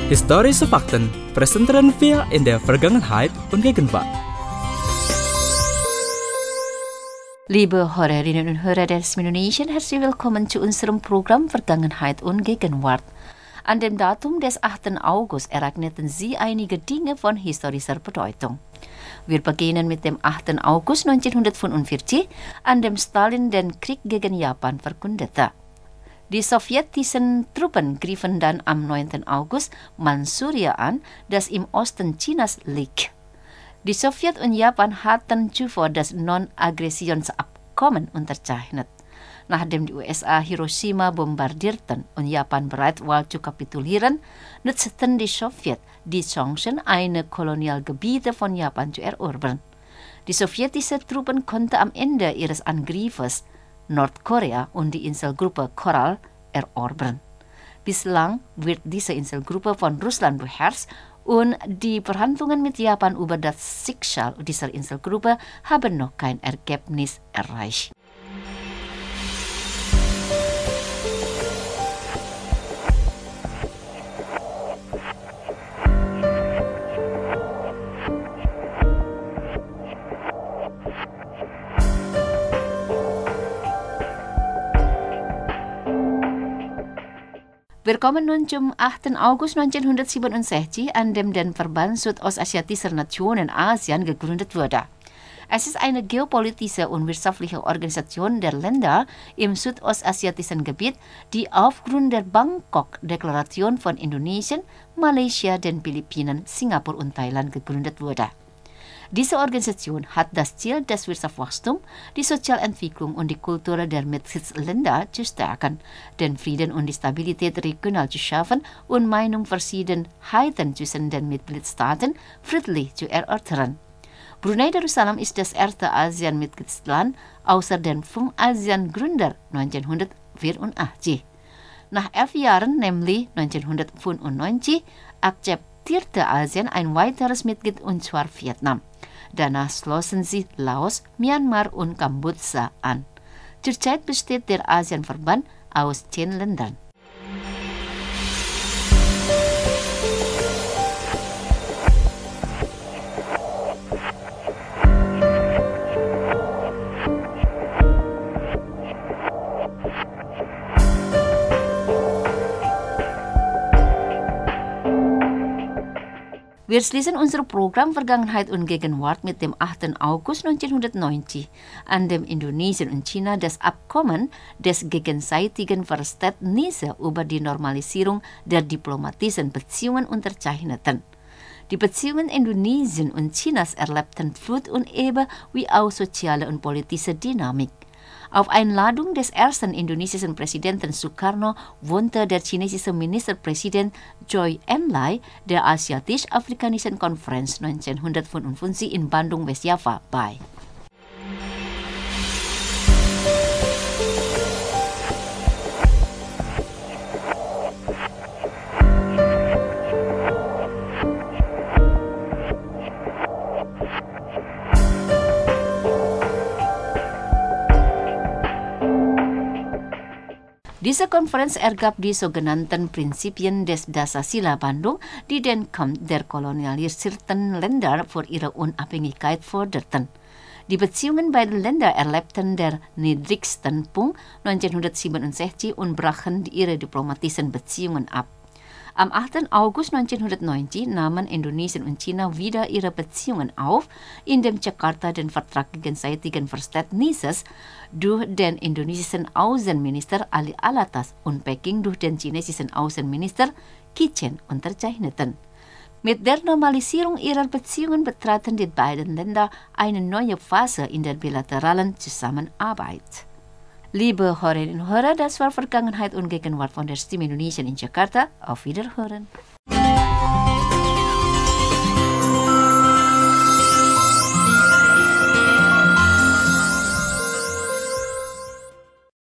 Historische Fakten präsentieren wir in der Vergangenheit und Gegenwart. Liebe Hörerinnen und Hörer des Indonesien, herzlich willkommen zu unserem Programm Vergangenheit und Gegenwart. An dem Datum des 8. August ereigneten sie einige Dinge von historischer Bedeutung. Wir beginnen mit dem 8. August 1945, an dem Stalin den Krieg gegen Japan verkündete. Die sowjetischen Truppen griffen dann am 9. August Manchuria an, das im Osten Chinas liegt. Die Sowjet und Japan hatten zuvor das Non-Aggressionsabkommen unterzeichnet. Nachdem die USA Hiroshima bombardierten und Japan bereit war zu kapitulieren, nutzten die Sowjet die Chancen, eine Kolonialgebiete von Japan zu erobern. Die sowjetischen Truppen konnten am Ende ihres Angriffes Nordkorea und die Inselgruppe Korall erobern. Bislang wird diese Inselgruppe von Russland beherrscht und die Verhandlungen mit Japan über das Schicksal dieser Inselgruppe haben noch kein Ergebnis erreicht. Wir kommen nun zum 8. August 1967, an dem der Verband Südostasiatischer Nationen ASEAN gegründet wurde. Es ist eine geopolitische und wirtschaftliche Organisation der Länder im südostasiatischen Gebiet, die aufgrund der Bangkok-Deklaration von Indonesien, Malaysia, den Philippinen, Singapur und Thailand gegründet wurde. Diese Organisation hat das Ziel, das Wirtschaftswachstum, die Sozialentwicklung und die Kultur der Mitgliedsländer zu stärken, den Frieden und die Stabilität regional zu schaffen und Meinungsverschiedenheiten zwischen den Mitgliedstaaten friedlich zu erörtern. Brunei Darussalam ist das erste ASEAN-Mitgliedsland außer den 5 ASEAN-Gründer 1984. Nach 11 Jahren, nämlich 1995, akzeptierte ASEAN ein weiteres Mitglied, und zwar Vietnam. Danach schlossen sie Laos, Myanmar und Kambodscha an. Zurzeit besteht der ASEAN-Verband aus 10 Ländern. Wir schließen unser Programm Vergangenheit und Gegenwart mit dem 8. August 1990, an dem Indonesien und China das Abkommen des gegenseitigen Verständnisses über die Normalisierung der diplomatischen Beziehungen unterzeichneten. Die Beziehungen Indonesien und Chinas erlebten Flut und Ebbe wie auch soziale und politische Dynamik. Auf Einladung des ersten indonesischen Präsidenten Sukarno wohnte der chinesische Ministerpräsident Choi En-lai der Asiatisch-Afrikanischen Konferenz 1955 in Bandung, Westjava bei. Diese Konferenz ergab die sogenannten Prinzipien des Dasasila Bandung, die den Kampf der kolonialisierten Länder vor ihrer Unabhängigkeit forderten. Die Beziehungen beider Länder erlebten den niedrigsten Punkt 1967 und brachen ihre diplomatischen Beziehungen ab. Am 8. August 1990 nahmen Indonesien und China wieder ihre Beziehungen auf, indem Jakarta den Vertrag gegenseitigen Verständnisses durch den indonesischen Außenminister Ali Alatas und Peking durch den chinesischen Außenminister Qi Chen unterzeichneten. Mit der Normalisierung ihrer Beziehungen betraten die beiden Länder eine neue Phase in der bilateralen Zusammenarbeit. Liebe Hörerinnen und Hörer, das war Vergangenheit und Gegenwart von der Stimme Indonesien in Jakarta. Auf Wiederhören.